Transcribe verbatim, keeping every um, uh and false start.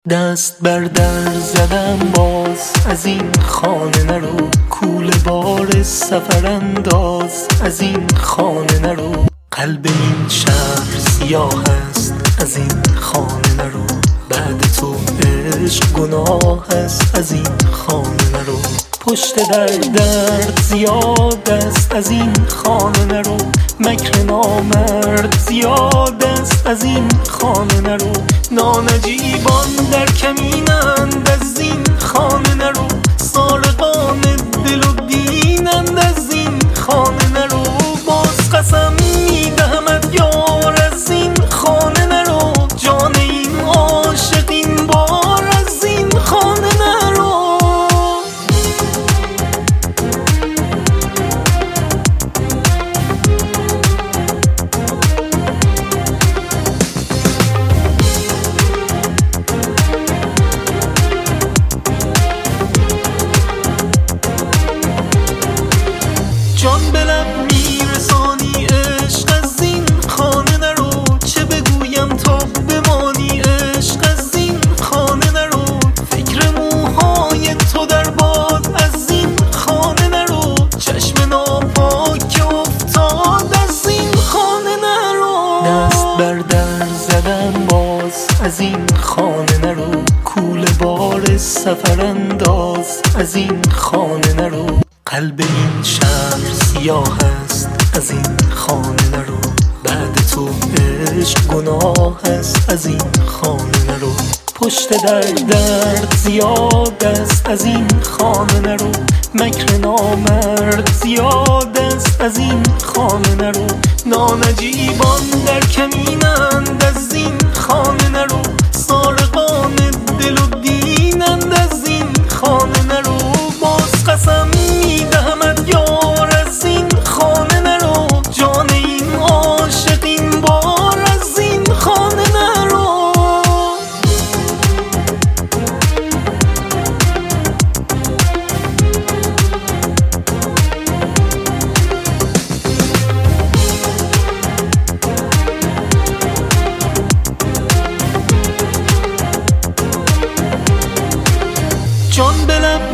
دست بر در زدم باز از این خانه نرو، کوله بار سفر انداز از این خانه نرو. قلب این شهر سیاه است از این خانه نرو، بعد تو عشق گناه است از این خانه نرو. پشت در درد زیاد است از این خانه نرو، مکر نامرد زیاد است از این خانه نرو. نانجیبان در کمینند از این خانه نرو، سارقان دل و دینند از این خانه نرو. باز قسم میدهمت یار از این خانه نرو، جان این عاشق این بار از این خانه نرو. جان به لب میرسانی عشق از این خانه نرو، چه بگویم تا بمانی عشق از این خانه نرو. فکر موهای تو در باد از این خانه نرو، چشم ناپاک که افتاد از این خانه نرو. دست بر در زدم باز از این خانه نرو، کوله بار سفر انداز از این خانه نرو. قلب این شهر سیاه است از این خانه نرو، بعد تو عشق گناه است از این خانه نرو. پشت در درد زیاد است از این خانه نرو، مکر نامرد زیاد است از این خانه نرو. نانجیبان در کمینند از این خانه نرو، سارقان دل و دینند از این خانه نرو. باز قسم میدهمت یار از این خانه نرو، جان این عاشق این بار از این خانه نرو. جان به لب